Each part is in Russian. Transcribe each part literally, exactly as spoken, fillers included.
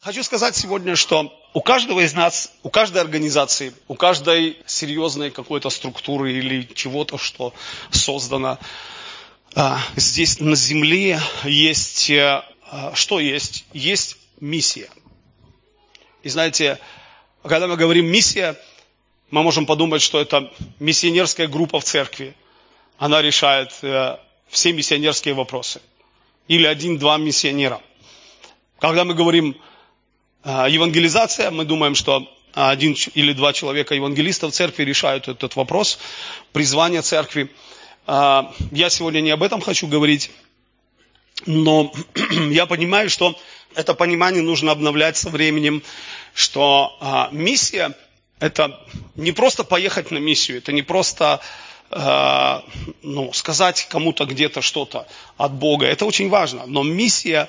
Хочу сказать сегодня, что у каждого из нас, у каждой организации, у каждой серьезной какой-то структуры или чего-то, что создано а, здесь на земле, есть, а, что есть? Есть миссия. И знаете, когда мы говорим миссия, мы можем подумать, что это миссионерская группа в церкви. Она решает а, все миссионерские вопросы. Или один-два миссионера. Когда мы говорим евангелизация, мы думаем, что один или два человека евангелиста в церкви решают этот вопрос, призвание церкви. Я сегодня не об этом хочу говорить, но я понимаю, что это понимание нужно обновлять со временем, что миссия – это не просто поехать на миссию, это не просто ну, сказать кому-то где-то что-то от Бога. Это очень важно, но миссия,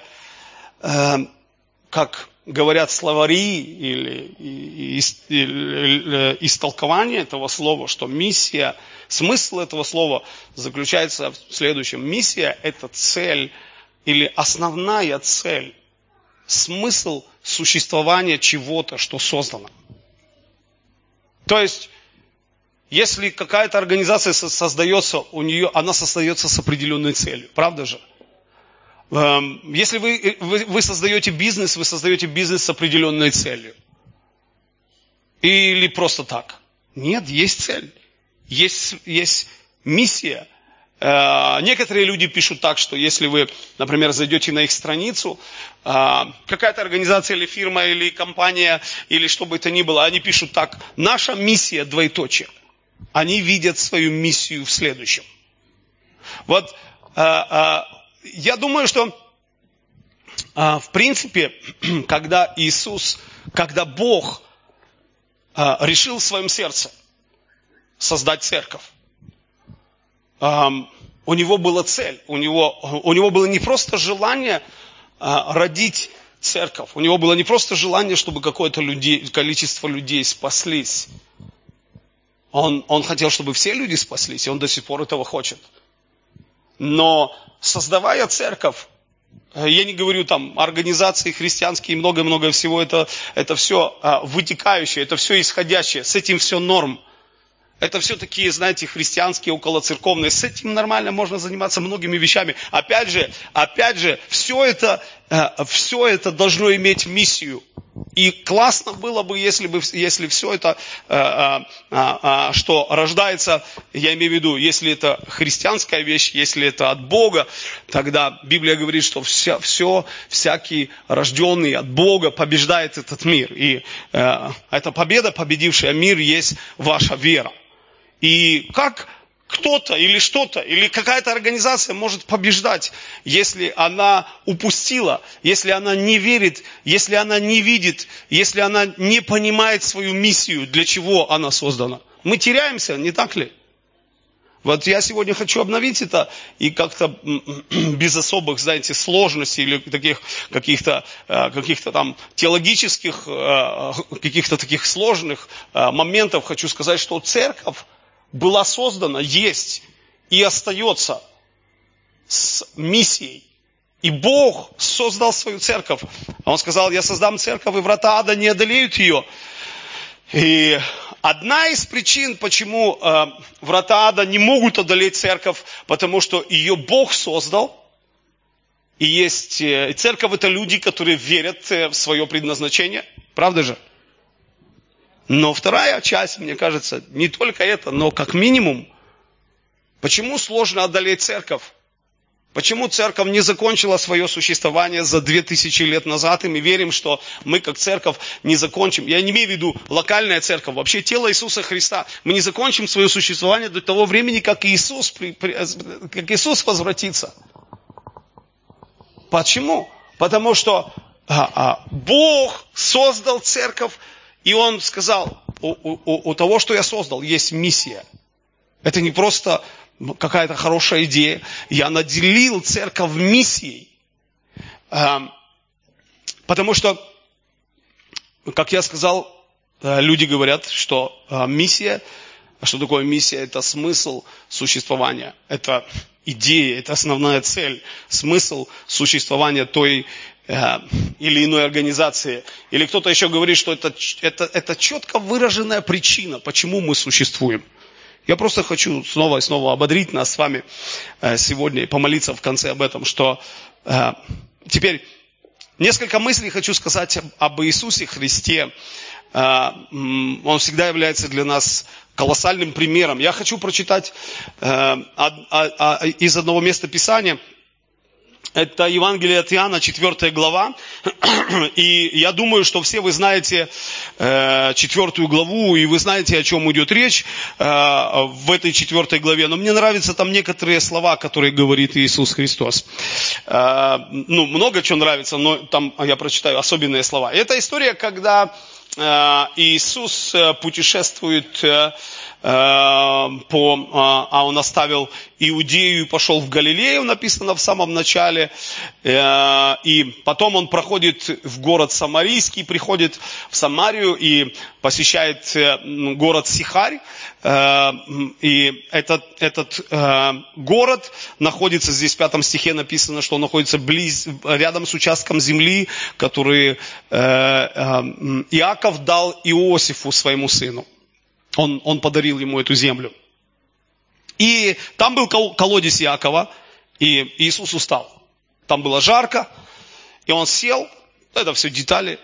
как говорят словари или истолкование этого слова, что миссия, смысл этого слова заключается в следующем. Миссия – это цель или основная цель, смысл существования чего-то, что создано. То есть, если какая-то организация создается, у нее, она создается с определенной целью, правда же? Если вы, вы, вы создаете бизнес, вы создаете бизнес с определенной целью. Или просто так? Нет, есть цель. Есть, есть миссия. Некоторые люди пишут так, что если вы, например, зайдете на их страницу, какая-то организация или фирма, или компания, или что бы это ни было, они пишут так: наша миссия, двоеточие. Они видят свою миссию в следующем. Вот я думаю, что в принципе, когда Иисус, когда Бог решил в своем сердце создать церковь, у него была цель, у него, у него было не просто желание родить церковь, у него было не просто желание, чтобы какое-то людей, количество людей спаслись. Он, он хотел, чтобы все люди спаслись, и он до сих пор этого хочет. Но создавая церковь, я не говорю там организации христианские и много-много всего, это, это все вытекающее, это все исходящее, с этим все норм. Это все такие, знаете, христианские, околоцерковные. С этим нормально можно заниматься многими вещами. Опять же, опять же, все это, все это должно иметь миссию. И классно было бы, если бы, если все это, что рождается, я имею в виду, если это христианская вещь, если это от Бога, тогда Библия говорит, что все, все всякий рожденный от Бога побеждает этот мир. И эта победа, победившая мир, есть ваша вера. И как кто-то или что-то, или какая-то организация может побеждать, если она упустила, если она не верит, если она не видит, если она не понимает свою миссию, для чего она создана. Мы теряемся, не так ли? Вот я сегодня хочу обновить это и как-то без особых, знаете, сложностей или таких каких-то, каких-то там теологических, каких-то таких сложных моментов хочу сказать, что церковь была создана, есть и остается с миссией. И Бог создал свою церковь. Он сказал: я создам церковь, и врата ада не одолеют ее. И одна из причин, почему э, врата ада не могут одолеть церковь, потому что ее Бог создал. И есть э, церковь — это люди, которые верят э, в свое предназначение. Правда же? Но вторая часть, мне кажется, не только это, но как минимум, почему сложно одолеть церковь? Почему церковь не закончила свое существование за две тысячи лет назад, и мы верим, что мы как церковь не закончим. Я не имею в виду локальная церковь, вообще тело Иисуса Христа. Мы не закончим свое существование до того времени, как Иисус, как Иисус возвратится. Почему? Потому что а, а, Бог создал церковь, и Он сказал: у, у, у того, что я создал, есть миссия. Это не просто какая-то хорошая идея. Я наделил церковь миссией. Потому что, как я сказал, люди говорят, что миссия А что такое миссия? Это смысл существования. Это идея, это основная цель. Смысл существования той э, или иной организации. Или кто-то еще говорит, что это, это, это четко выраженная причина, почему мы существуем. Я просто хочу снова и снова ободрить нас с вами э, сегодня и помолиться в конце об этом, что э, теперь несколько мыслей хочу сказать об, об Иисусе Христе. Э, он всегда является для нас колоссальным примером. Я хочу прочитать э, а, а, а, из одного места Писания. Это Евангелие от Иоанна, четвёртая глава. И я думаю, что все вы знаете э, четвёртую главу, и вы знаете, о чем идет речь э, в этой четвёртой главе. Но мне нравятся там некоторые слова, которые говорит Иисус Христос. Э, ну, много чего нравится, но там я прочитаю особенные слова. Это история, когда э, Иисус путешествует э, по, а он оставил Иудею и пошел в Галилею, написано в самом начале, и потом он проходит в город Самарийский, приходит в Самарию и посещает город Сихарь, и этот, этот город находится, здесь в пятом стихе написано, что он находится близ, рядом с участком земли, который Иаков дал Иосифу, своему сыну. Он, он подарил ему эту землю. И там был колодец Иакова, и Иисус устал. Там было жарко, и он сел, это все детали,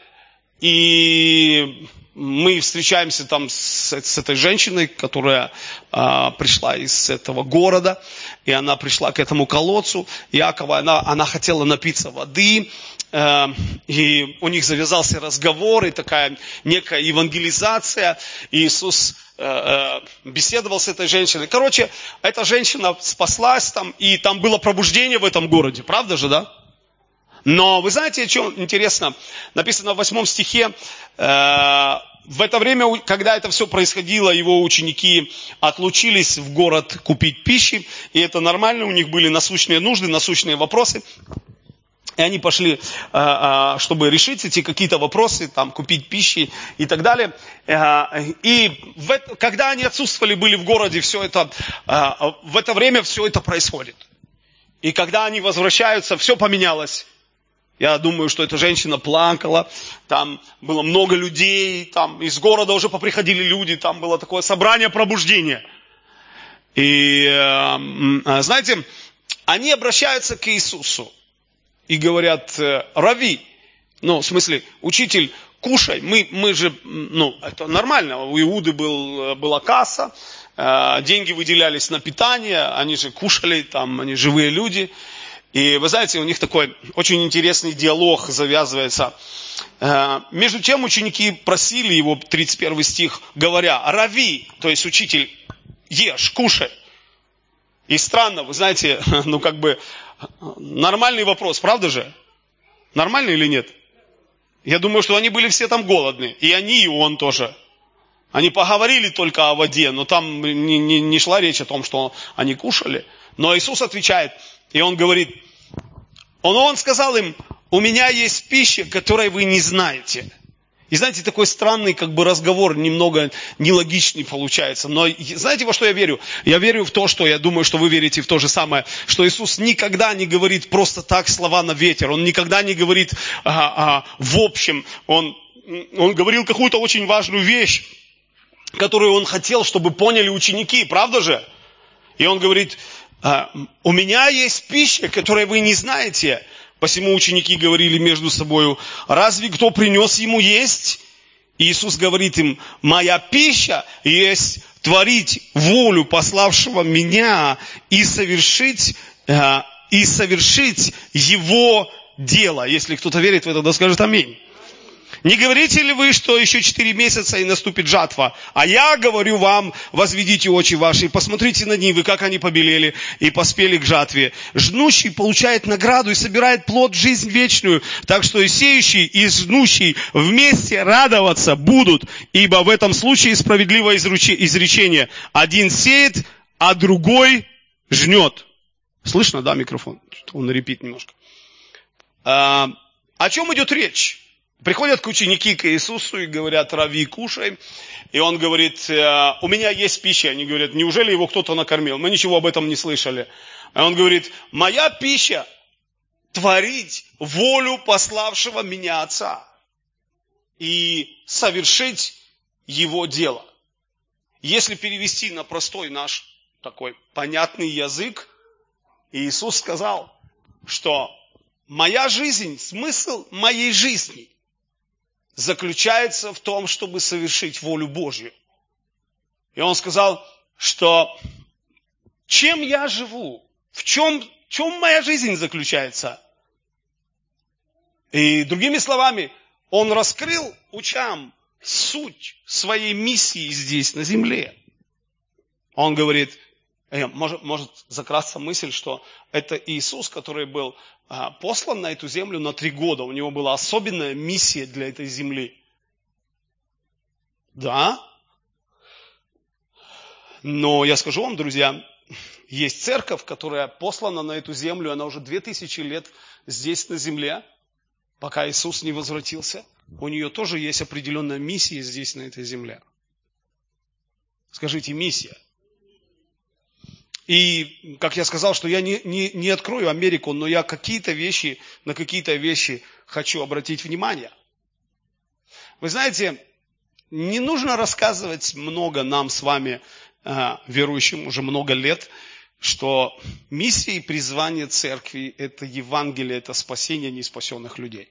и мы встречаемся там с, с этой женщиной, которая а, пришла из этого города, и она пришла к этому колодцу Иакова, она, она хотела напиться воды, э, и у них завязался разговор, и такая некая евангелизация. Иисус э, э, беседовал с этой женщиной. Короче, эта женщина спаслась там, и там было пробуждение в этом городе, правда же, да? Но вы знаете, что интересно? Написано в восьмом стихе, э, в это время, когда это все происходило, его ученики отлучились в город купить пищи, и это нормально, у них были насущные нужды, насущные вопросы. И они пошли, э, э, чтобы решить эти какие-то вопросы, там, купить пищи и так далее. Э, и в это, когда они отсутствовали, были в городе, все это, э, в это время все это происходит. И когда они возвращаются, все поменялось. Я думаю, что эта женщина плакала, там было много людей, там из города уже поприходили люди, там было такое собрание пробуждения. И, знаете, они обращаются к Иисусу и говорят: Рави, ну, в смысле, учитель, кушай, мы, мы же, ну, это нормально, у Иуды был, была касса, деньги выделялись на питание, они же кушали, там, они живые люди. И вы знаете, у них такой очень интересный диалог завязывается. Между тем ученики просили его, тридцать первый стих, говоря: Рави, то есть учитель, ешь, кушай. И странно, вы знаете, ну как бы нормальный вопрос, правда же? Нормальный или нет? Я думаю, что они были все там голодные. И они, и он тоже. Они поговорили только о воде, но там не, не, не шла речь о том, что они кушали. Но Иисус отвечает, и он говорит, он, он сказал им: у меня есть пища, которой вы не знаете. И знаете, такой странный как бы разговор, немного нелогичный получается. Но знаете, во что я верю? Я верю в то, что я думаю, что вы верите в то же самое, что Иисус никогда не говорит просто так слова на ветер. Он никогда не говорит а, а, в общем. Он, он говорил какую-то очень важную вещь, которую он хотел, чтобы поняли ученики. Правда же? И он говорит: у меня есть пища, которой вы не знаете. Посему ученики говорили между собою: разве кто принес ему есть? И Иисус говорит им: моя пища есть творить волю пославшего меня и совершить, и совершить его дело. Если кто-то верит в это, да скажет аминь. Не говорите ли вы, что еще четыре месяца и наступит жатва? А я говорю вам: возведите очи ваши, и посмотрите на нивы, как они побелели и поспели к жатве. Жнущий получает награду и собирает плод в жизнь вечную. Так что и сеющий, и жнущий вместе радоваться будут. Ибо в этом случае справедливое изречение: один сеет, а другой жнет. Слышно, да, микрофон? Он репит немножко. А, о чем идет речь? Приходят ученики к Иисусу и говорят: Рави, кушай. и он говорит, у меня есть пища. Они говорят, неужели его кто-то накормил? Мы ничего об этом не слышали. А он говорит, моя пища творить волю пославшего меня Отца и совершить его дело. Если перевести на простой наш такой понятный язык, Иисус сказал, что моя жизнь, смысл моей жизни заключается в том, чтобы совершить волю Божью. И он сказал, что чем я живу, в чем, в чем моя жизнь заключается. И другими словами, он раскрыл учам суть своей миссии здесь, на земле. Он говорит, может, может закрасться мысль, что это Иисус, который был а, послан на эту землю на три года. У него была особенная миссия для этой земли. Да. Но я скажу вам, друзья, есть церковь, которая послана на эту землю, она уже две тысячи лет здесь на земле, пока Иисус не возвратился. У нее тоже есть определенная миссия здесь, на этой земле. Скажите, миссия. И, как я сказал, что я не, не, не открою Америку, но я какие-то вещи, на какие-то вещи хочу обратить внимание. Вы знаете, не нужно рассказывать много нам с вами, э, верующим, уже много лет, что миссия и призвание церкви – это Евангелие, это спасение неспасенных людей.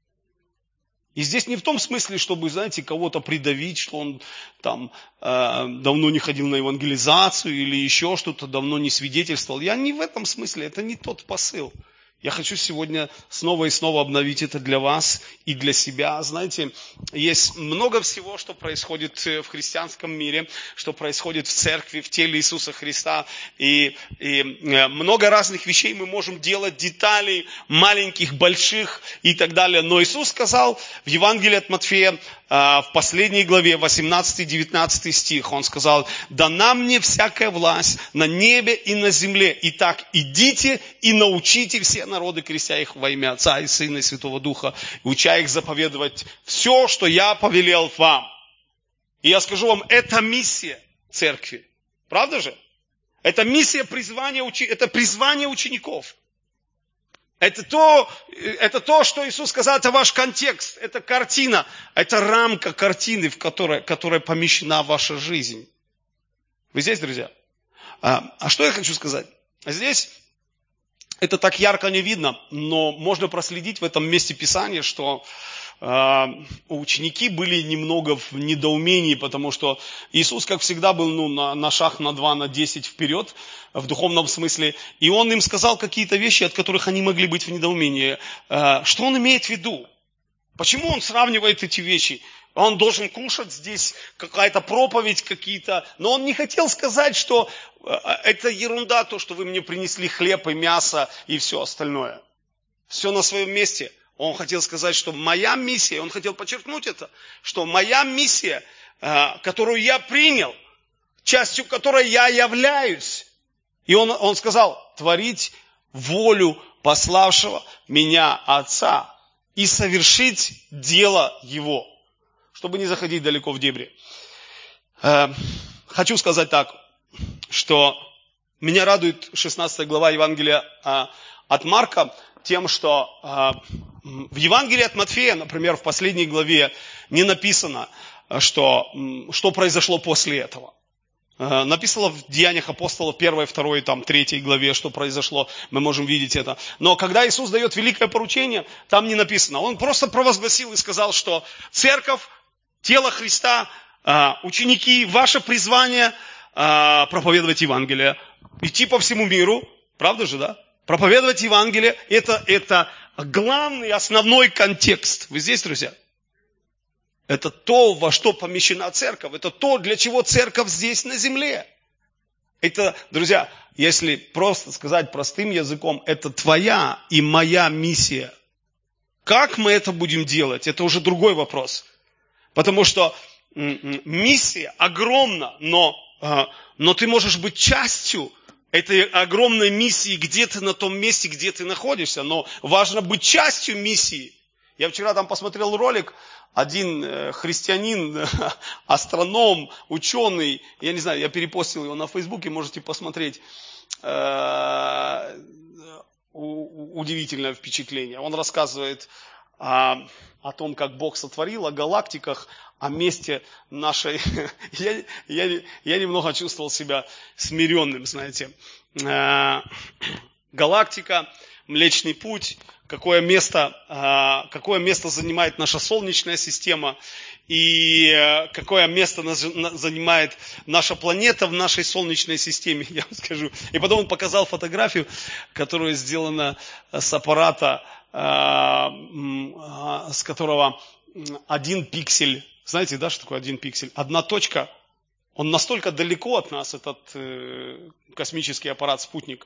И здесь не в том смысле, чтобы, знаете, кого-то придавить, что он там э, давно не ходил на евангелизацию или еще что-то, давно не свидетельствовал. Я не в этом смысле, это не тот посыл. Я хочу сегодня снова и снова обновить это для вас и для себя. Знаете, есть много всего, что происходит в христианском мире, что происходит в церкви, в теле Иисуса Христа. И, и много разных вещей мы можем делать, деталей, маленьких, больших и так далее. Но Иисус сказал в Евангелии от Матфея, в последней главе, восемнадцатый-девятнадцатый стих, Он сказал, «Дана мне всякая власть на небе и на земле. Итак, идите и научите все народы, крестя их во имя Отца и Сына и Святого Духа, уча их заповедовать все, что я повелел вам». И я скажу вам, это миссия церкви. Правда же? Это миссия призвания, это призвание учеников. Это то, это то, что Иисус сказал, это ваш контекст, это картина, это рамка картины, в которой, которой помещена ваша жизнь. Вы здесь, друзья? А, а что я хочу сказать? Здесь это так ярко не видно, но можно проследить в этом месте Писания, что э, ученики были немного в недоумении, потому что Иисус, как всегда, был ну, на, на шаг, на два, на десять вперед, в духовном смысле. И Он им сказал какие-то вещи, от которых они могли быть в недоумении. Э, что Он имеет в виду? Почему Он сравнивает эти вещи? Он должен кушать здесь, какая-то проповедь какие-то. Но Он не хотел сказать, что это ерунда, то, что вы мне принесли хлеб и мясо и все остальное. Все на своем месте. Он хотел сказать, что моя миссия, он хотел подчеркнуть это, что моя миссия, которую я принял, частью которой я являюсь. И он, он сказал, творить волю пославшего меня Отца и совершить дело Его. Чтобы не заходить далеко в дебри. Хочу сказать так, что меня радует шестнадцатая глава Евангелия от Марка тем, что в Евангелии от Матфея, например, в последней главе не написано, что, что произошло после этого. Написано в Деяниях апостолов первой, второй, там, третьей главе, что произошло, мы можем видеть это. Но когда Иисус дает великое поручение, там не написано. Он просто провозгласил и сказал, что церковь, тело Христа, ученики, ваше призвание проповедовать Евангелие, идти по всему миру, правда же, да? Проповедовать Евангелие, это, это главный, основной контекст. Вы здесь, друзья? Это то, во что помещена церковь, это то, для чего церковь здесь на земле. Это, друзья, если просто сказать простым языком, это твоя и моя миссия. Как мы это будем делать, это уже другой вопрос. Потому что миссия огромна, но, но ты можешь быть частью этой огромной миссии где-то на том месте, где ты находишься. Но важно быть частью миссии. Я вчера там посмотрел ролик, один христианин, астроном, ученый, я не знаю, я перепостил его на Фейсбуке, можете посмотреть, удивительное впечатление. Он рассказывает о, о том, как Бог сотворил, о галактиках, о месте нашей... я, я, я немного чувствовал себя смиренным, знаете. Галактика, Млечный Путь, какое место, какое место занимает наша Солнечная система и какое место занимает наша планета в нашей Солнечной системе, я вам скажу. И потом он показал фотографию, которая сделана с аппарата, с которого один пиксель, знаете, да, что такое один пиксель? Одна точка, он настолько далеко от нас, этот космический аппарат, спутник,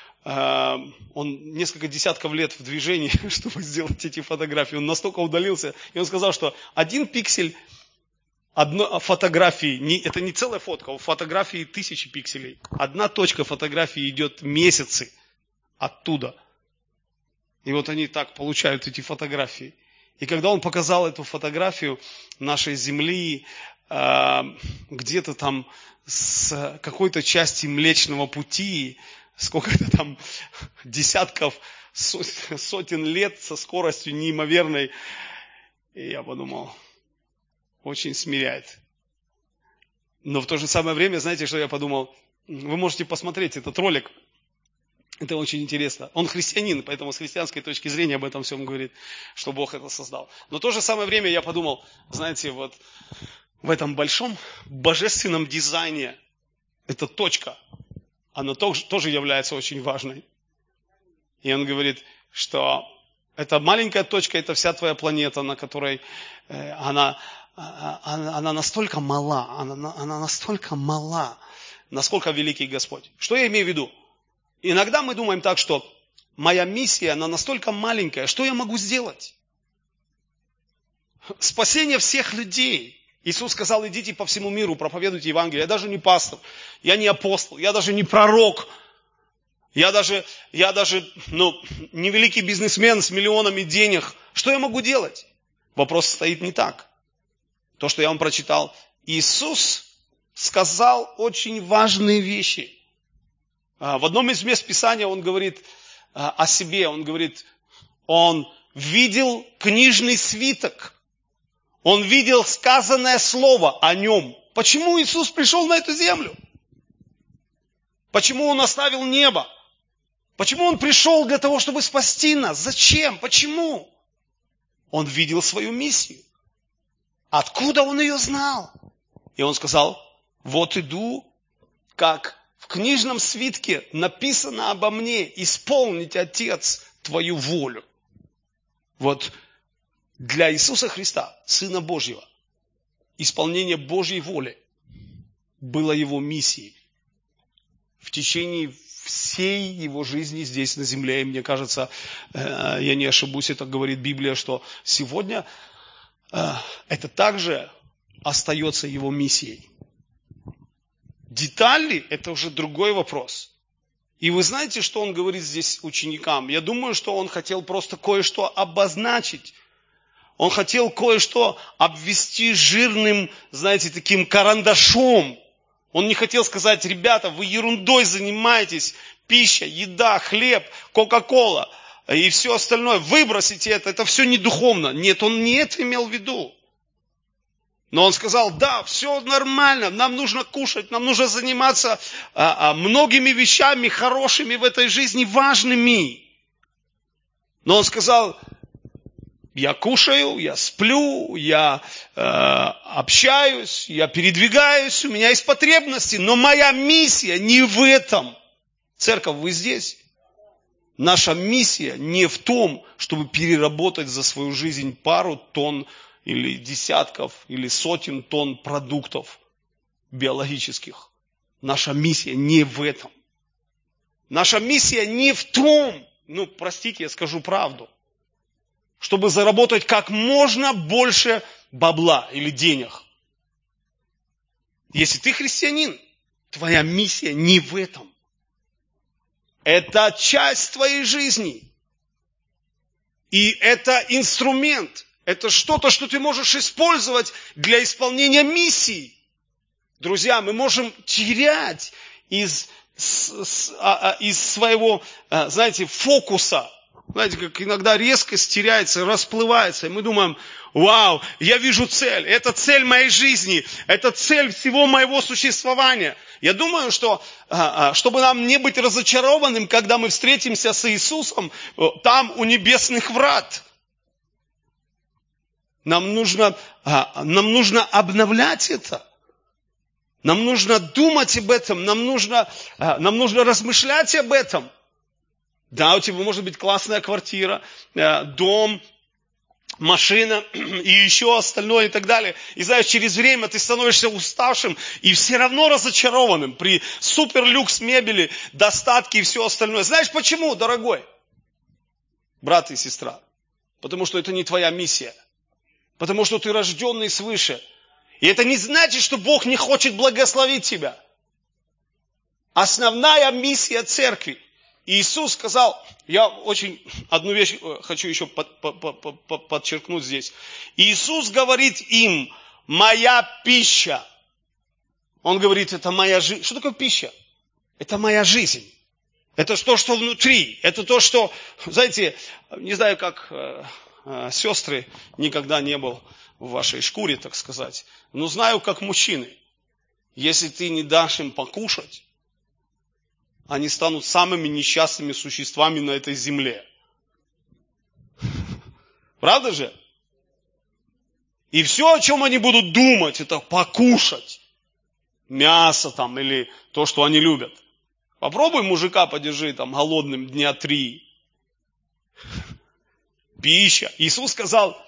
он несколько десятков лет в движении, чтобы сделать эти фотографии. Он настолько удалился. И он сказал, что один пиксель одной фотографии, не, это не целая фотка, у фотографии тысячи пикселей. Одна точка фотографии идет месяцы оттуда. И вот они так получают эти фотографии. И когда он показал эту фотографию нашей Земли, где-то там с какой-то части Млечного Пути, сколько-то там десятков, сотен лет со скоростью неимоверной. И я подумал, очень смиряет. Но в то же самое время, знаете, что я подумал? Вы можете посмотреть этот ролик. Это очень интересно. Он христианин, поэтому с христианской точки зрения об этом всем говорит, что Бог это создал. Но в то же самое время я подумал, знаете, вот в этом большом божественном дизайне эта точка, она тоже, тоже является очень важной. И он говорит, что эта маленькая точка, это вся твоя планета, на которой э, она, она, она настолько мала, она, она настолько мала, насколько великий Господь. Что я имею в виду? Иногда мы думаем так, что моя миссия, она настолько маленькая, что я могу сделать? Спасение всех людей. Иисус сказал, идите по всему миру, проповедуйте Евангелие. Я даже не пастор, я не апостол, я даже не пророк. Я даже, я даже ну, не великий бизнесмен с миллионами денег. Что я могу делать? Вопрос стоит не так. То, что я вам прочитал. Иисус сказал очень важные вещи. В одном из мест Писания он говорит о себе. Он говорит, он видел книжный свиток. Он видел сказанное слово о нем. Почему Иисус пришел на эту землю? Почему Он оставил небо? Почему Он пришел для того, чтобы спасти нас? Зачем? Почему? Он видел свою миссию. Откуда Он ее знал? И Он сказал, вот иду, как в книжном свитке написано обо мне, исполнить, Отец, Твою волю. Вот для Иисуса Христа, Сына Божьего, исполнение Божьей воли было Его миссией в течение всей Его жизни здесь на земле. И мне кажется, я не ошибусь, это говорит Библия, что сегодня это также остается Его миссией. Детали – это уже другой вопрос. И вы знаете, что Он говорит здесь ученикам? Я думаю, что Он хотел просто кое-что обозначить. Он хотел кое-что обвести жирным, знаете, таким карандашом. Он не хотел сказать, ребята, вы ерундой занимаетесь, пища, еда, хлеб, кока-кола и все остальное. Выбросите это, это все не духовно. Нет, он не это имел в виду. Но он сказал, да, все нормально, нам нужно кушать, нам нужно заниматься а, а, многими вещами хорошими в этой жизни, важными. Но он сказал, я кушаю, я сплю, я э, общаюсь, я передвигаюсь, у меня есть потребности, но моя миссия не в этом. Церковь, вы здесь? Наша миссия не в том, чтобы переработать за свою жизнь пару тонн или десятков, или сотен тонн продуктов биологических. Наша миссия не в этом. Наша миссия не в том, ну, простите, я скажу правду, чтобы заработать как можно больше бабла или денег. Если ты христианин, твоя миссия не в этом. Это часть твоей жизни. И это инструмент. Это что-то, что ты можешь использовать для исполнения миссии. Друзья, мы можем терять из, из своего, знаете, фокуса. Знаете, как иногда резкость теряется, расплывается. И мы думаем, вау, я вижу цель. Это цель моей жизни. Это цель всего моего существования. Я думаю, что чтобы нам не быть разочарованным, когда мы встретимся с Иисусом, там у небесных врат. Нам нужно, нам нужно обновлять это. Нам нужно думать об этом. Нам нужно, нам нужно размышлять об этом. Да, у тебя может быть классная квартира, дом, машина и еще остальное и так далее. И знаешь, через время ты становишься уставшим и все равно разочарованным при суперлюкс мебели, достатке и все остальное. Знаешь почему, дорогой брат и сестра? Потому что это не твоя миссия. Потому что ты рожденный свыше. И это не значит, что Бог не хочет благословить тебя. Основная миссия церкви. Иисус сказал, я очень одну вещь хочу еще под, под, под, подчеркнуть здесь. Иисус говорит им, моя пища. Он говорит, это моя жизнь. Что такое пища? Это моя жизнь. Это то, что внутри. Это то, что, знаете, не знаю, как э, э, сестры, никогда не был в вашей шкуре, так сказать. Но знаю, как мужчины. Если ты не дашь им покушать, они станут самыми несчастными существами на этой земле. Правда же? И все, о чем они будут думать, это покушать. Мясо там или то, что они любят. Попробуй мужика подержи там голодным дня три. Пища. Иисус сказал,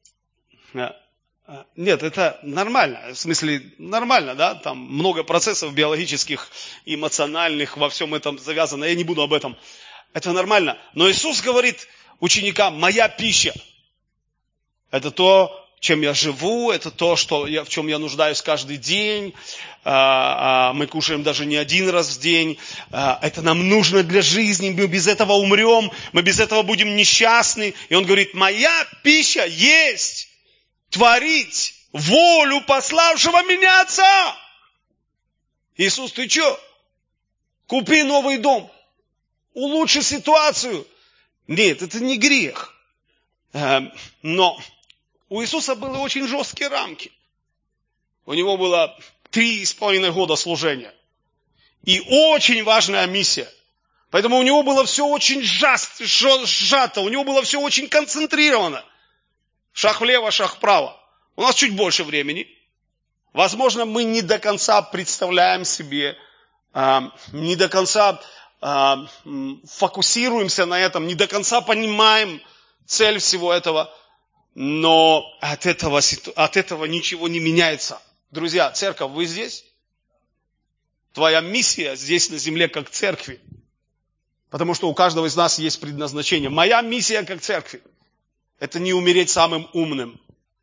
нет, это нормально, в смысле нормально, да, там много процессов биологических, эмоциональных, во всем этом завязано, я не буду об этом, это нормально. Но Иисус говорит ученикам, моя пища, это то, чем я живу, это то, что я, в чем я нуждаюсь каждый день, мы кушаем даже не один раз в день, это нам нужно для жизни, мы без этого умрем, мы без этого будем несчастны. И Он говорит, моя пища есть. Творить волю пославшего меня Отца. Иисус, ты что? Купи новый дом. Улучши ситуацию. Нет, это не грех. Но у Иисуса были очень жесткие рамки. У него было три с половиной года служения. И очень важная миссия. Поэтому у него было все очень сжато. У него было все очень концентрировано. Шаг влево, шаг вправо. У нас чуть больше времени. Возможно, мы не до конца представляем себе, не до конца фокусируемся на этом, не до конца понимаем цель всего этого, но от этого, от этого ничего не меняется. Друзья, церковь, вы здесь? Твоя миссия здесь на земле как церкви. Потому что у каждого из нас есть предназначение. Моя миссия как церкви. Это не умереть самым умным.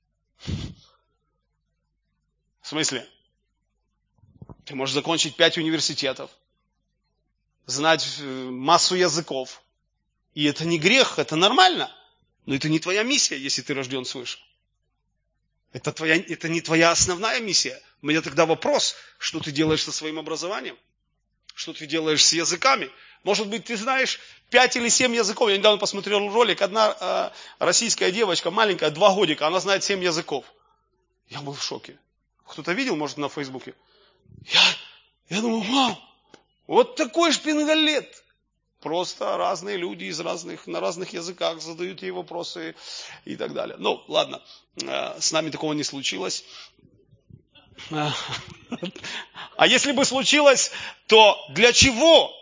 В смысле? Ты можешь закончить пять университетов, знать массу языков. И это не грех, это нормально. Но это не твоя миссия, если ты рожден свыше. Это, твоя, это не твоя основная миссия. У меня тогда вопрос, что ты делаешь со своим образованием? Что ты делаешь с языками? Может быть, ты знаешь пять или семь языков. Я недавно посмотрел ролик. Одна э, российская девочка, маленькая, два годика, она знает семь языков. Я был в шоке. Кто-то видел, может, на Фейсбуке? Я, я думаю, вау, вот такой шпингалет. Просто разные люди из разных, на разных языках задают ей вопросы и так далее. Ну, ладно, э, с нами такого не случилось. А если бы случилось, то для чего?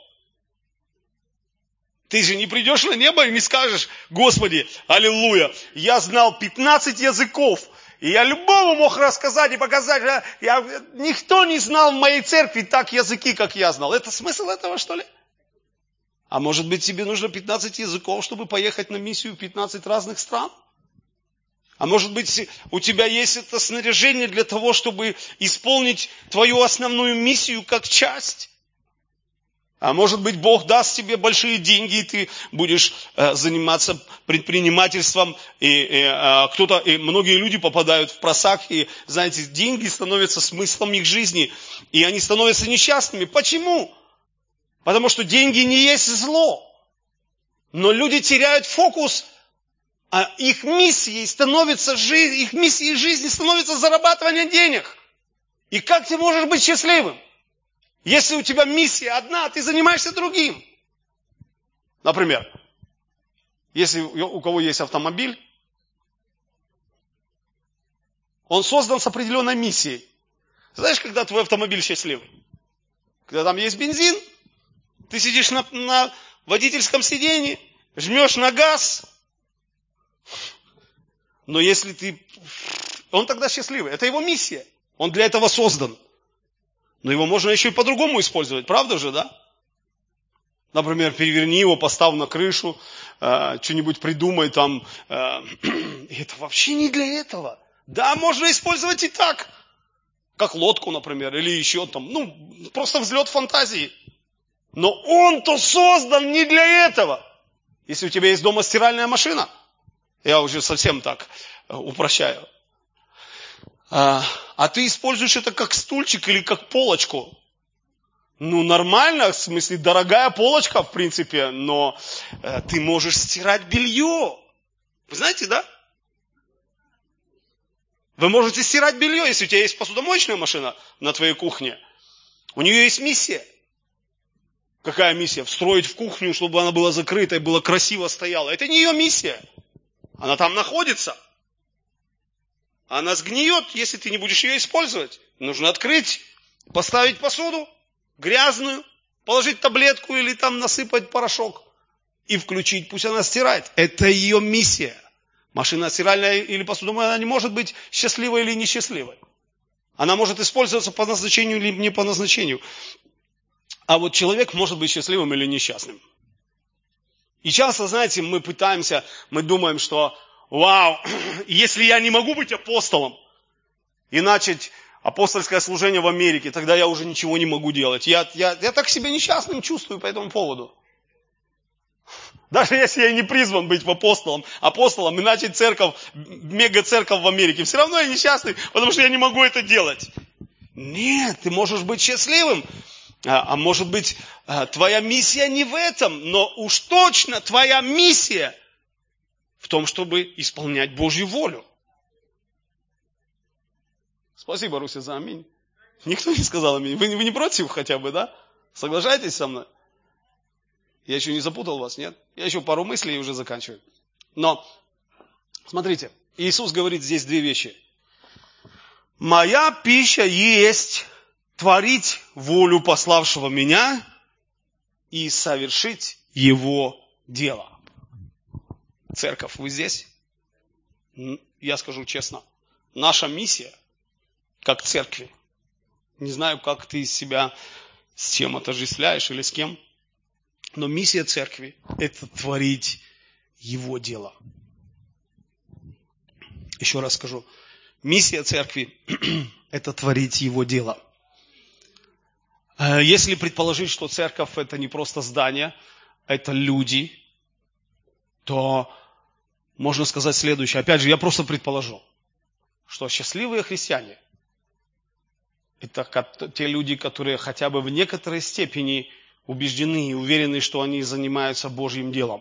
Ты же не придешь на небо и не скажешь, Господи, аллилуйя, я знал пятнадцать языков, и я любому мог рассказать и показать. Я, никто не знал в моей церкви так языки, как я знал. Это смысл этого, что ли? А может быть, тебе нужно пятнадцать языков, чтобы поехать на миссию в пятнадцать разных стран? А может быть, у тебя есть это снаряжение для того, чтобы исполнить твою основную миссию как часть? А может быть, Бог даст тебе большие деньги, и ты будешь э, заниматься предпринимательством, и, и, э, кто-то, и многие люди попадают в просак, и, знаете, деньги становятся смыслом их жизни, и они становятся несчастными. Почему? Потому что деньги не есть зло. Но люди теряют фокус, а их миссией становится жизнь, их миссией жизни становится зарабатывание денег. И как ты можешь быть счастливым? Если у тебя миссия одна, а ты занимаешься другим. Например, если у кого есть автомобиль, он создан с определенной миссией. Знаешь, когда твой автомобиль счастливый? Когда там есть бензин, ты сидишь на, на водительском сиденье, жмешь на газ. Но если ты... Он тогда счастливый. Это его миссия. Он для этого создан. Но его можно еще и по-другому использовать, правда же, да? Например, переверни его, поставь на крышу, э, что-нибудь придумай там. Э, это вообще не для этого. Да, можно использовать и так. Как лодку, например, или еще там. Ну, просто взлет фантазии. Но он-то создан не для этого. Если у тебя есть дома стиральная машина, я уже совсем так э, упрощаю. А, а ты используешь это как стульчик или как полочку. Ну, нормально, в смысле, дорогая полочка, в принципе, но э, ты можешь стирать белье. Вы знаете, да? Вы можете стирать белье, если у тебя есть посудомоечная машина на твоей кухне. У нее есть миссия. Какая миссия? Встроить в кухню, чтобы она была закрыта и была красиво стояла. Это не ее миссия. Она там находится. Она сгниет, если ты не будешь ее использовать. Нужно открыть, поставить посуду грязную, положить таблетку или там насыпать порошок и включить, пусть она стирает. Это ее миссия. Машина стиральная или посудомоечная, она не может быть счастливой или несчастливой. Она может использоваться по назначению или не по назначению. А вот человек может быть счастливым или несчастным. И часто, знаете, мы пытаемся, мы думаем, что вау, если я не могу быть апостолом и начать апостольское служение в Америке, тогда я уже ничего не могу делать. Я, я, я так себя несчастным чувствую по этому поводу. Даже если я не призван быть апостолом, апостолом и начать церковь, мега-церковь в Америке, все равно я несчастный, потому что я не могу это делать. Нет, ты можешь быть счастливым. А, а может быть, твоя миссия не в этом, но уж точно твоя миссия в том, чтобы исполнять Божью волю. Спасибо, Руся, за аминь. Никто не сказал аминь. Вы, вы не против хотя бы, да? Соглашаетесь со мной? Я еще не запутал вас, нет? Я еще пару мыслей и уже заканчиваю. Но, смотрите, Иисус говорит здесь две вещи. Моя пища есть творить волю пославшего меня и совершить его дело. Церковь, вы здесь? Я скажу честно, наша миссия, как церкви, не знаю, как ты себя с чем отождествляешь или с кем, но миссия церкви – это творить его дело. Еще раз скажу, миссия церкви – это творить его дело. Если предположить, что церковь – это не просто здание, это люди, то можно сказать следующее. Опять же, я просто предположу, что счастливые христиане – это те люди, которые хотя бы в некоторой степени убеждены и уверены, что они занимаются Божьим делом.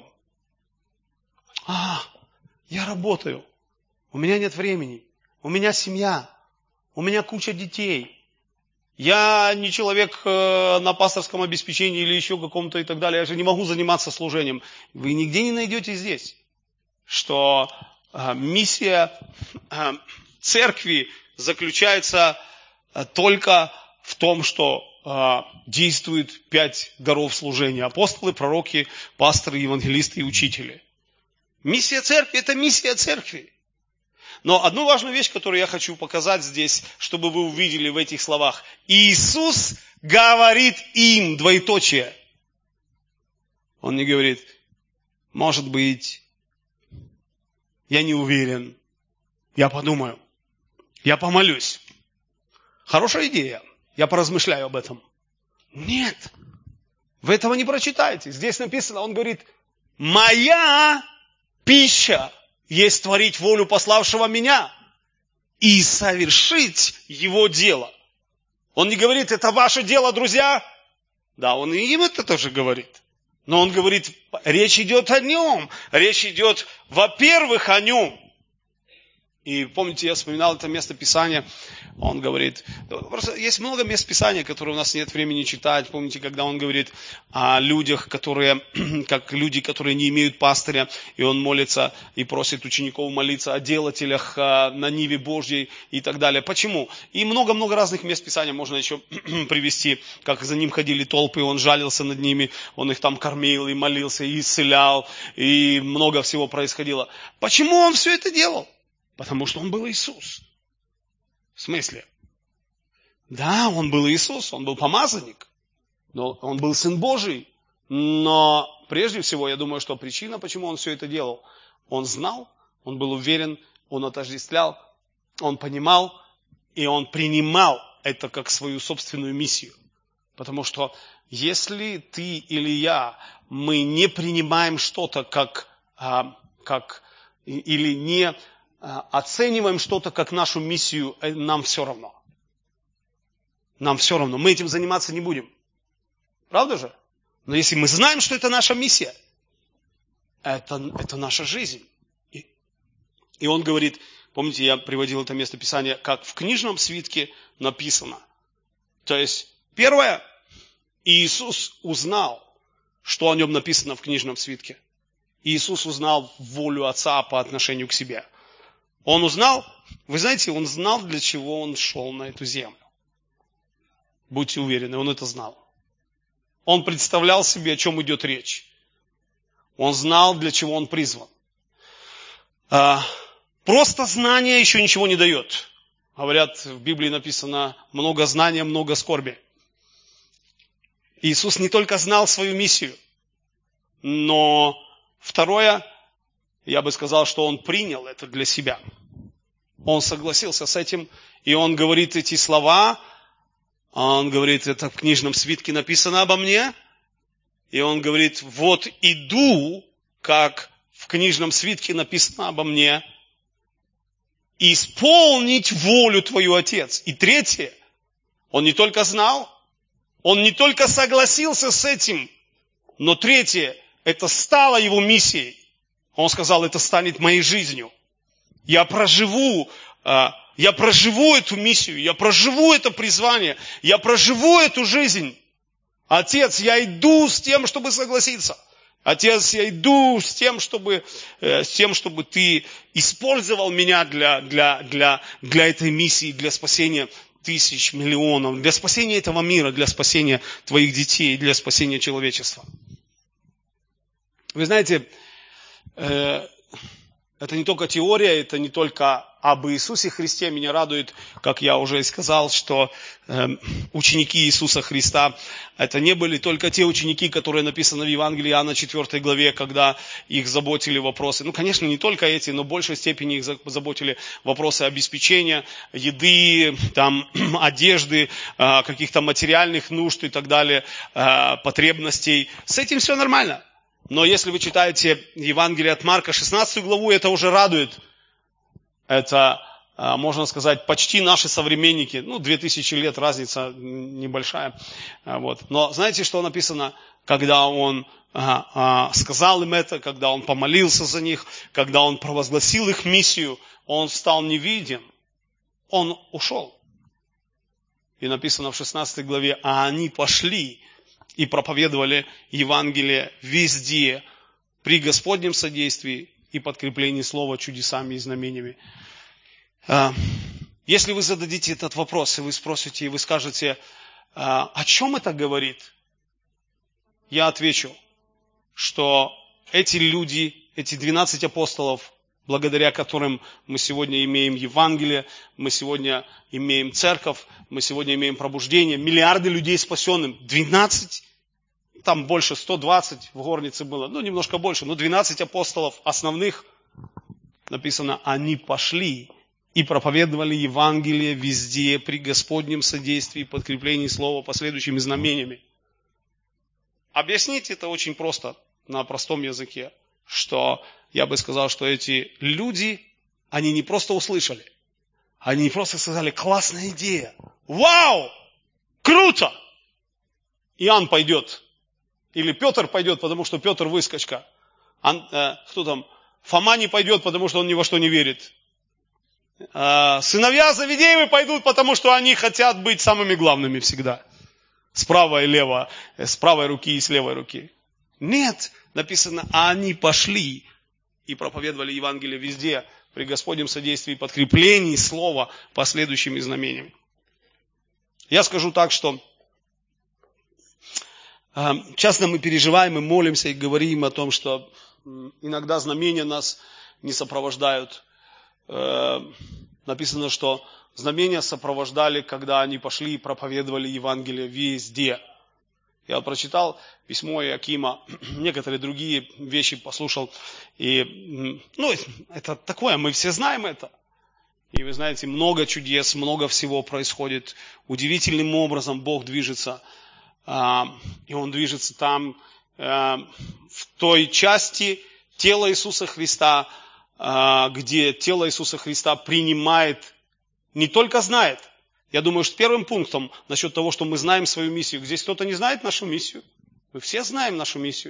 А, я работаю, у меня нет времени, у меня семья, у меня куча детей. Я не человек на пасторском обеспечении или еще каком-то и так далее. Я же не могу заниматься служением. Вы нигде не найдете здесь, что миссия церкви заключается только в том, что действует пять даров служения. Апостолы, пророки, пасторы, евангелисты и учители. Миссия церкви – это миссия церкви. Но одну важную вещь, которую я хочу показать здесь, чтобы вы увидели в этих словах. Иисус говорит им, двоеточие. Он не говорит, может быть, я не уверен, я подумаю, я помолюсь. Хорошая идея, я поразмышляю об этом. Нет. Вы этого не прочитаете. Здесь написано, он говорит, моя пища есть творить волю пославшего меня и совершить его дело. Он не говорит, это ваше дело, друзья. Да, он и им это тоже говорит. Но он говорит, речь идет о нем. Речь идет, во-первых, о нем. И помните, я вспоминал это место Писания, он говорит, просто есть много мест Писания, которые у нас нет времени читать. Помните, когда он говорит о людях, которые, как люди, которые не имеют пастыря, и он молится и просит учеников молиться о делателях на ниве Божьей и так далее. Почему? И много-много разных мест Писания можно еще привести, как за ним ходили толпы, он жалился над ними, он их там кормил и молился, и исцелял, и много всего происходило. Почему он все это делал? Потому что он был Иисус. В смысле? Да, он был Иисус, он был помазанник, но он был Сын Божий. Но прежде всего, я думаю, что причина, почему он все это делал, он знал, он был уверен, он отождествлял, он понимал, и он принимал это как свою собственную миссию. Потому что если ты или я, мы не принимаем что-то как, как или не оцениваем что-то как нашу миссию, нам все равно. Нам все равно. Мы этим заниматься не будем. Правда же? Но если мы знаем, что это наша миссия, это, это наша жизнь. И, и он говорит, помните, я приводил это место Писания, как в книжном свитке написано. То есть, первое, Иисус узнал, что о нем написано в книжном свитке. Иисус узнал волю Отца по отношению к себе. Он узнал, вы знаете, он знал, для чего он шел на эту землю. Будьте уверены, он это знал. Он представлял себе, о чем идет речь. Он знал, для чего он призван. А, просто знание еще ничего не дает. Говорят, в Библии написано, много знания, много скорби. Иисус не только знал свою миссию, но второе, я бы сказал, что он принял это для себя. Он согласился с этим, и он говорит эти слова, он говорит, это в книжном свитке написано обо мне, и он говорит, вот иду, как в книжном свитке написано обо мне, исполнить волю твою, Отец. И третье, он не только знал, он не только согласился с этим, но третье, это стало его миссией. Он сказал, это станет моей жизнью. Я проживу, я проживу эту миссию, я проживу это призвание, я проживу эту жизнь. Отец, я иду с тем, чтобы согласиться. Отец, я иду с тем, чтобы, с тем, чтобы ты использовал меня для, для, для, для этой миссии, для спасения тысяч, миллионов, для спасения этого мира, для спасения твоих детей, для спасения человечества. Вы знаете, это не только теория, это не только об Иисусе Христе. Меня радует, как я уже и сказал, что э, ученики Иисуса Христа, это не были только те ученики, которые написаны в Евангелии Иоанна четвёртой главе, когда их заботили вопросы. Ну, конечно, не только эти, но в большей степени их заботили вопросы обеспечения, еды, там, одежды, э, каких-то материальных нужд и так далее, э, потребностей. С этим все нормально. Но если вы читаете Евангелие от Марка, шестнадцатую главу, это уже радует. Это, можно сказать, почти наши современники. Ну, две тысячи лет, разница небольшая. Вот. Но знаете, что написано? Когда он сказал им это, когда он помолился за них, когда он провозгласил их миссию, он стал невидим. Он ушел. И написано в шестнадцатой главе, а они пошли и проповедовали Евангелие везде, при Господнем содействии и подкреплении слова чудесами и знамениями. Если вы зададите этот вопрос, и вы спросите, и вы скажете, о чем это говорит? Я отвечу, что эти люди, эти двенадцать апостолов, благодаря которым мы сегодня имеем Евангелие, мы сегодня имеем церковь, мы сегодня имеем пробуждение, миллиарды людей спасенным, двенадцать, там больше, сто двадцать в горнице было, ну немножко больше, но двенадцать апостолов основных, написано, они пошли и проповедовали Евангелие везде, при Господнем содействии и подкреплении слова последующими знамениями. объяснить это очень просто, на простом языке, что я бы сказал, что эти люди, они не просто услышали, они не просто сказали: классная идея, вау, круто! Иоанн пойдет, или Петр пойдет, потому что Петр выскочка. Ан, э, кто там? Фома не пойдет, потому что он ни во что не верит. Э, сыновья Завидеевы пойдут, потому что они хотят быть самыми главными всегда. Справа и лево, с правой руки и с левой руки. Нет, написано, а они пошли и проповедовали Евангелие везде, при Господнем содействии и подкреплении слова последующими знамениями. Я скажу так, что э, часто мы переживаем и молимся и говорим о том, что э, иногда знамения нас не сопровождают. Э, написано, что знамения сопровождали, когда они пошли и проповедовали Евангелие везде. Я прочитал письмо Иакима, некоторые другие вещи послушал. И, ну, это такое, мы все знаем это. И вы знаете, много чудес, много всего происходит. Удивительным образом Бог движется. И Он движется там, в той части тела Иисуса Христа, где тело Иисуса Христа принимает, не только знает. Я думаю, что первым пунктом насчет того, что мы знаем свою миссию. Здесь кто-то не знает нашу миссию? Мы все знаем нашу миссию.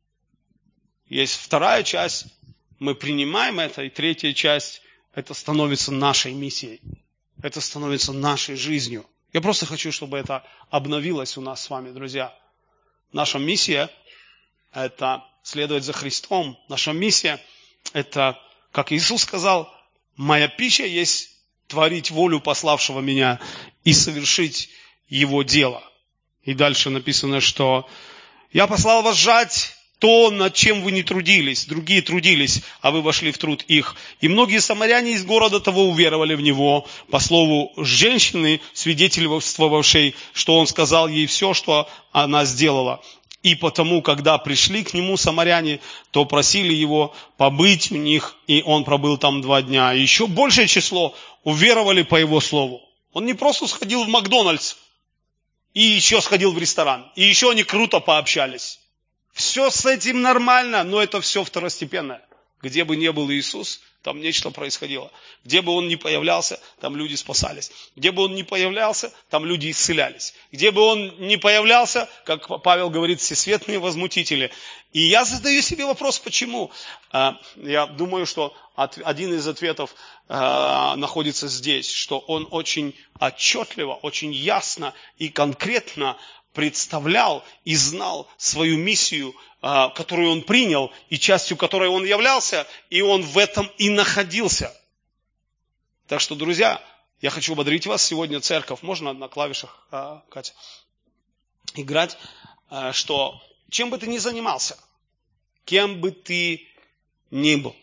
Есть вторая часть, мы принимаем это, и третья часть, это становится нашей миссией. Это становится нашей жизнью. Я просто хочу, чтобы это обновилось у нас с вами, друзья. Наша миссия – это следовать за Христом. Наша миссия – это, как Иисус сказал, «Моя пища есть творить волю пославшего меня и совершить его дело». И дальше написано, что «Я послал вас жать то, над чем вы не трудились, другие трудились, а вы вошли в труд их. И многие самаряне из города того уверовали в него, по слову женщины, свидетельствовавшей, что он сказал ей все, что она сделала. И потому, когда пришли к нему самаряне, то просили его побыть у них, и он пробыл там два дня. И еще большее число уверовали по его слову. Он не просто сходил в Макдональдс, и еще сходил в ресторан, и еще они круто пообщались. Все с этим нормально, но это все второстепенное. Где бы ни был Иисус, там нечто происходило. Где бы Он ни появлялся, там люди спасались. Где бы Он ни появлялся, там люди исцелялись. Где бы Он ни появлялся, как Павел говорит, всесветные возмутители. И я задаю себе вопрос, почему? Я думаю, что один из ответов находится здесь, что Он очень отчетливо, очень ясно и конкретно представлял и знал свою миссию, которую он принял, и частью которой он являлся, и он в этом и находился. Так что, друзья, я хочу ободрить вас сегодня, церковь, можно на клавишах, Катя, играть, что чем бы ты ни занимался, кем бы ты ни был,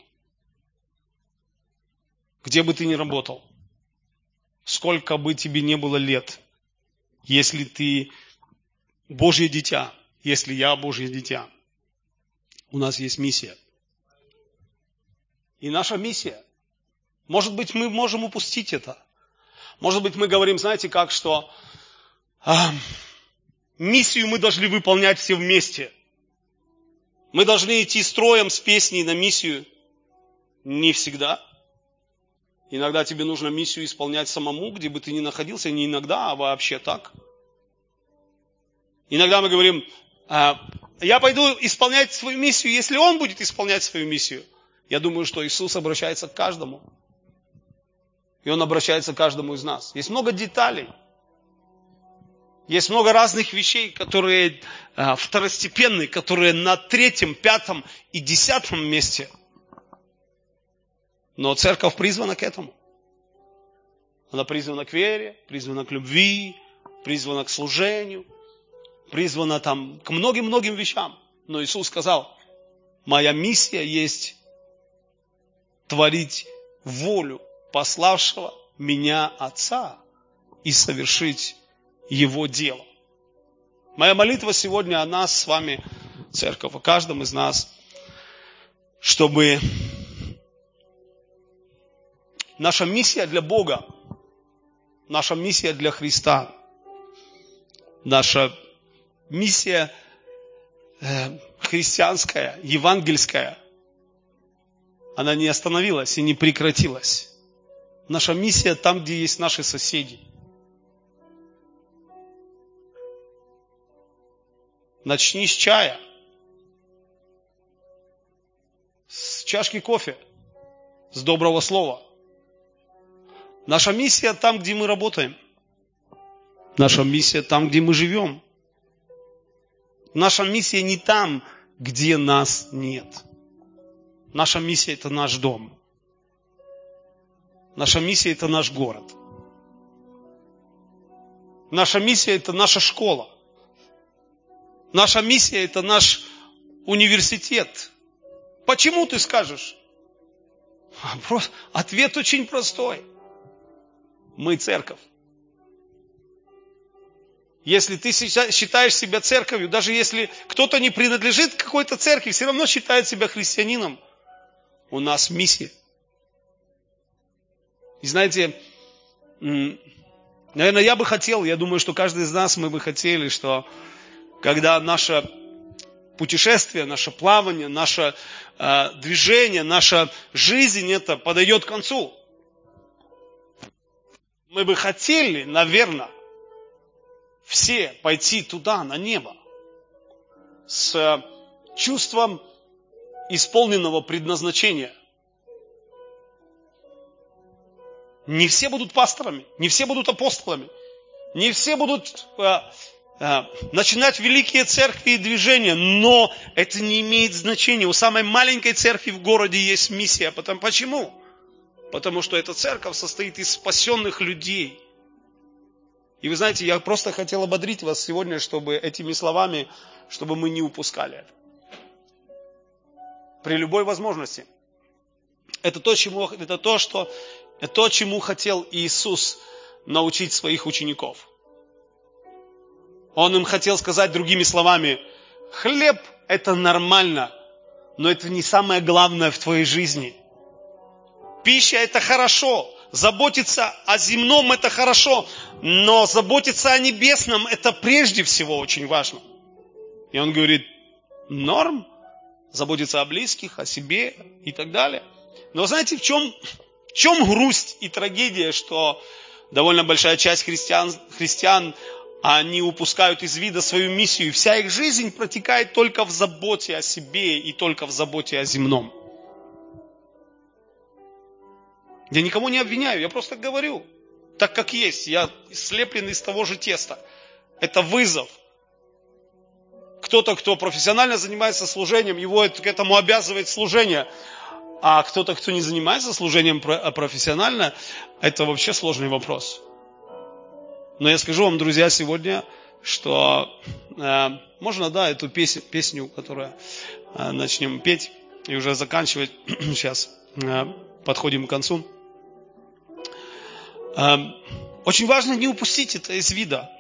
где бы ты ни работал, сколько бы тебе ни было лет, если ты Божье дитя, если я Божье дитя, у нас есть миссия. И наша миссия, может быть, мы можем упустить это. Может быть, мы говорим, знаете как, что а, миссию мы должны выполнять все вместе. Мы должны идти строем с песней на миссию. Не всегда. Иногда тебе нужно миссию исполнять самому, где бы ты ни находился, не иногда, а вообще так. Иногда мы говорим, я пойду исполнять свою миссию, если Он будет исполнять свою миссию. Я думаю, что Иисус обращается к каждому. И Он обращается к каждому из нас. Есть много деталей. Есть много разных вещей, которые второстепенные, которые на третьем, пятом и десятом месте. Но церковь призвана к этому. Она призвана к вере, призвана к любви, призвана к служению, призвана там к многим-многим вещам. Но Иисус сказал, моя миссия есть творить волю пославшего меня Отца и совершить Его дело. Моя молитва сегодня о нас с вами, церковь, о каждом из нас, чтобы наша миссия для Бога, наша миссия для Христа, наша миссия э, христианская, евангельская, она не остановилась и не прекратилась. Наша миссия там, где есть наши соседи. Начни с чая, с чашки кофе, с доброго слова. Наша миссия там, где мы работаем. Наша миссия там, где мы живем. Наша миссия не там, где нас нет. Наша миссия – это наш дом. Наша миссия – это наш город. Наша миссия – это наша школа. Наша миссия – это наш университет. Почему ты скажешь? Ответ очень простой. Мы церковь. Если ты считаешь себя церковью, даже если кто-то не принадлежит к какой-то церкви, все равно считает себя христианином. У нас миссия. И знаете, наверное, я бы хотел, я думаю, что каждый из нас, мы бы хотели, что когда наше путешествие, наше плавание, наше э, движение, наша жизнь это подойдет к концу, мы бы хотели, наверное, все пойти туда, на небо, с чувством исполненного предназначения. Не все будут пасторами, не все будут апостолами, не все будут э, э, начинать великие церкви и движения, но это не имеет значения. У самой маленькой церкви в городе есть миссия. Потому, почему? Потому что эта церковь состоит из спасенных людей. И вы знаете, я просто хотел ободрить вас сегодня, чтобы этими словами, чтобы мы не упускали это. При любой возможности. Это то, чему, это то, что, это то, чему хотел Иисус научить своих учеников. Он им хотел сказать другими словами: хлеб – это нормально, но это не самое главное в твоей жизни. Пища – это хорошо, заботиться о земном – это хорошо, но заботиться о небесном – это прежде всего очень важно. И он говорит: норм, заботиться о близких, о себе и так далее. Но знаете, в чем, в чем грусть и трагедия, что довольно большая часть христиан, христиан, они упускают из вида свою миссию, и вся их жизнь протекает только в заботе о себе и только в заботе о земном. Я никому не обвиняю, я просто говорю, так как есть, я слеплен из того же теста. Это вызов. Кто-то, кто профессионально занимается служением, его к этому обязывает служение. А кто-то, кто не занимается служением профессионально, это вообще сложный вопрос. Но я скажу вам, друзья, сегодня, что э, можно, да, эту песню, песню которую э, начнем петь и уже заканчивать, сейчас э, подходим к концу. Э, очень важно не упустить это из вида.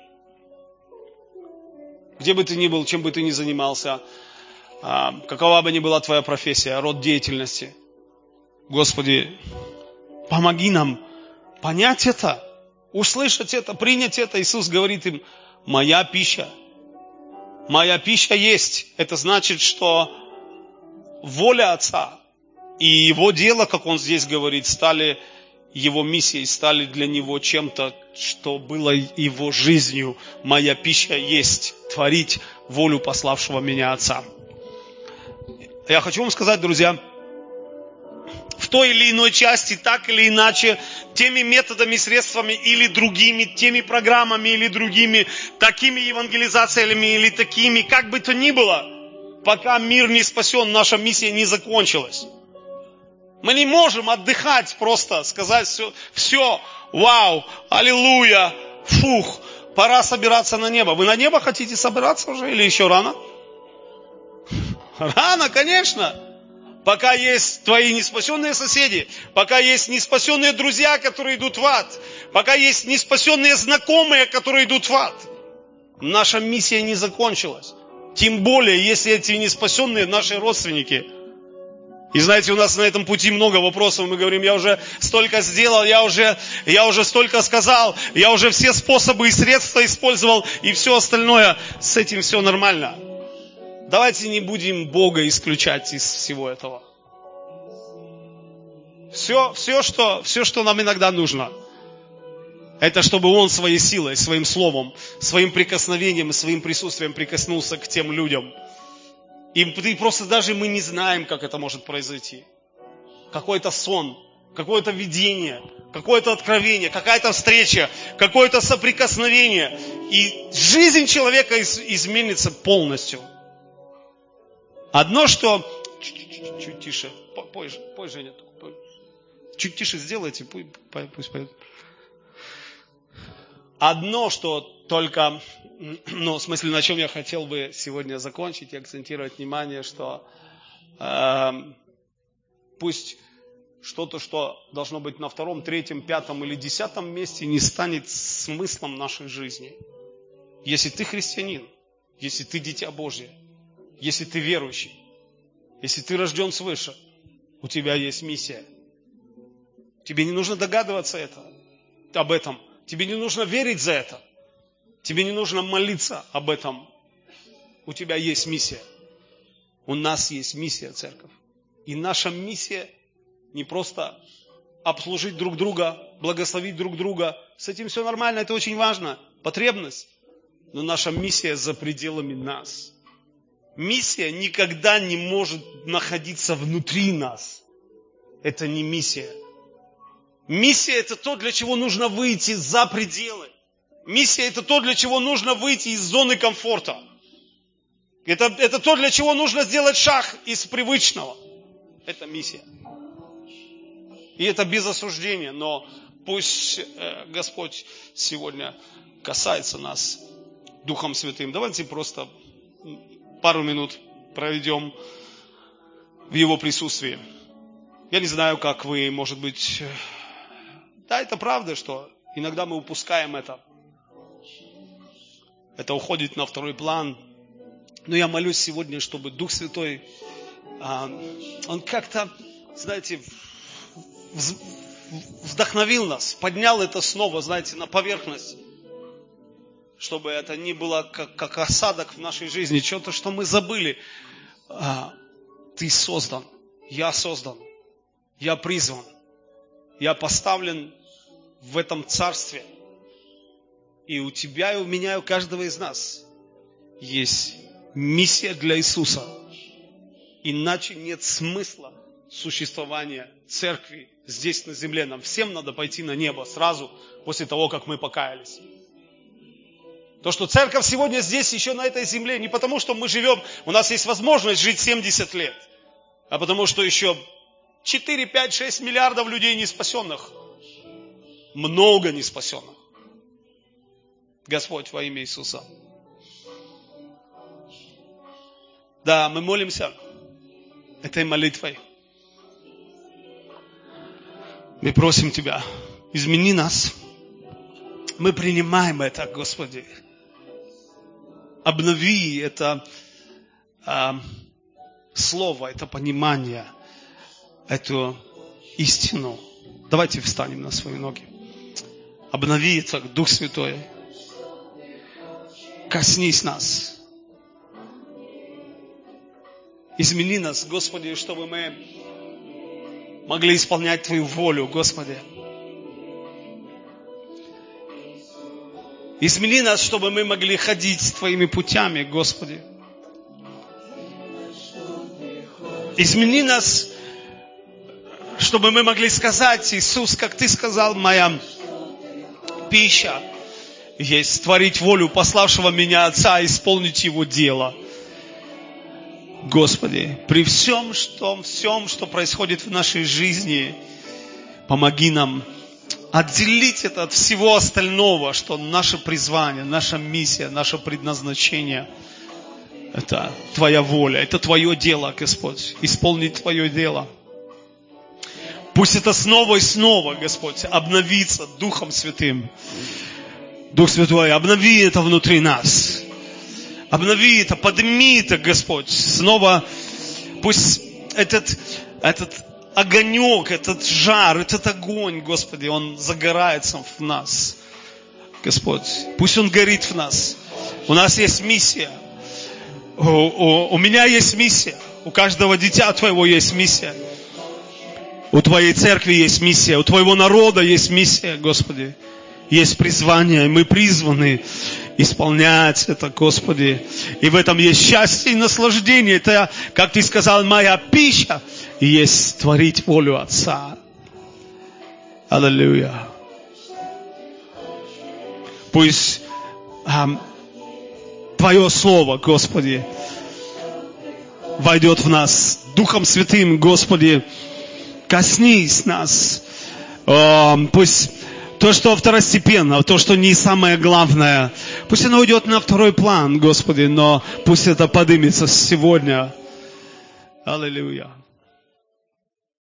Где бы ты ни был, чем бы ты ни занимался, э, какова бы ни была твоя профессия, род деятельности. Господи, помоги нам понять это, услышать это, принять это. Иисус говорит им: моя пища, моя пища есть. Это значит, что воля Отца и Его дело, как Он здесь говорит, стали Его миссией, стали для Него чем-то, что было Его жизнью. Моя пища есть творить волю пославшего меня Отца. Я хочу вам сказать, друзья, в той или иной части, так или иначе, теми методами, средствами или другими, теми программами или другими, такими евангелизациями или такими, как бы то ни было, пока мир не спасен, наша миссия не закончилась. Мы не можем отдыхать просто, сказать все, все, вау, аллилуйя, фух, пора собираться на небо. Вы на небо хотите собираться уже или еще рано? Рано, конечно. Пока есть твои неспасенные соседи, пока есть неспасенные друзья, которые идут в ад, пока есть неспасенные знакомые, которые идут в ад, наша миссия не закончилась. Тем более, если эти неспасенные наши родственники. И знаете, у нас на этом пути много вопросов. Мы говорим: я уже столько сделал, я уже, я уже столько сказал, я уже все способы и средства использовал, и все остальное. С этим все нормально. Давайте не будем Бога исключать из всего этого. Все, все, что, все, что нам иногда нужно, это чтобы Он своей силой, своим словом, своим прикосновением и своим присутствием прикоснулся к тем людям. И просто даже мы не знаем, как это может произойти. Какой-то сон, какое-то видение, какое-то откровение, какая-то встреча, какое-то соприкосновение. И жизнь человека изменится полностью. Одно, что... Чуть, чуть тише, пой, пой, Женя. Чуть тише сделайте, пусть поет. Одно, что только, ну, в смысле, на чем я хотел бы сегодня закончить и акцентировать внимание, что э, пусть что-то, что должно быть на втором, третьем, пятом или десятом месте, не станет смыслом нашей жизни. Если ты христианин, если ты дитя Божье, если ты верующий, если ты рожден свыше, у тебя есть миссия. Тебе не нужно догадываться это, об этом. Тебе не нужно верить за это. Тебе не нужно молиться об этом. У тебя есть миссия. У нас есть миссия, церковь. И наша миссия не просто обслужить друг друга, благословить друг друга. С этим все нормально, это очень важно. Потребность. Но наша миссия за пределами нас. Миссия никогда не может находиться внутри нас. Это не миссия. Миссия – это то, для чего нужно выйти за пределы. Миссия – это то, для чего нужно выйти из зоны комфорта. Это, это то, для чего нужно сделать шаг из привычного. Это миссия. И это без осуждения, но пусть э, Господь сегодня касается нас Духом Святым. Давайте просто пару минут проведем в Его присутствии. Я не знаю, как вы, может быть... Да, это правда, что иногда мы упускаем это. Это уходит на второй план. Но я молюсь сегодня, чтобы Дух Святой, Он как-то, знаете, вдохновил нас, поднял это снова, знаете, на поверхность. Чтобы это не было как, как осадок в нашей жизни, что-то, что мы забыли. Ты создан, я создан, я призван, я поставлен в этом царстве. И у тебя, и у меня, и у каждого из нас есть миссия для Иисуса. Иначе нет смысла существования церкви здесь на земле. Нам всем надо пойти на небо сразу после того, как мы покаялись. То, что церковь сегодня здесь, еще на этой земле, не потому, что мы живем, у нас есть возможность жить семьдесят лет, а потому, что еще четыре, пять, шесть миллиардов людей не спасенных. Много не спасенных. Господь, во имя Иисуса. Да, мы молимся этой молитвой. Мы просим Тебя, измени нас. Мы принимаем это, Господи. Обнови это а, слово, это понимание, эту истину. Давайте встанем на свои ноги. Обнови это, Дух Святой. Коснись нас. Измени нас, Господи, чтобы мы могли исполнять Твою волю, Господи. Измени нас, чтобы мы могли ходить Твоими путями, Господи. Измени нас, чтобы мы могли сказать, Иисус, как Ты сказал, моя пища есть творить волю пославшего меня Отца, исполнить Его дело. Господи, при всем, что, всем, что происходит в нашей жизни, помоги нам отделить это от всего остального, что наше призвание, наша миссия, наше предназначение – это Твоя воля, это Твое дело, Господь, исполнить Твое дело. Пусть это снова и снова, Господь, обновится Духом Святым. Дух Святой, обнови это внутри нас. Обнови это, подними это, Господь. Снова пусть этот, этот огонек, этот жар, этот огонь, Господи, он загорается в нас. Господь, пусть он горит в нас. У нас есть миссия. У, у, у меня есть миссия. У каждого дитя Твоего есть миссия. У Твоей церкви есть миссия. У Твоего народа есть миссия, Господи. Есть призвание. Мы призваны исполнять это, Господи. И в этом есть счастье и наслаждение. Это, как Ты сказал, моя пища. И есть творить волю Отца. Аллилуйя. Пусть эм, Твое Слово, Господи, войдет в нас Духом Святым, Господи. Коснись нас. Эм, пусть то, что второстепенно, то, что не самое главное, пусть оно уйдет на второй план, Господи, но пусть это поднимется сегодня. Аллилуйя.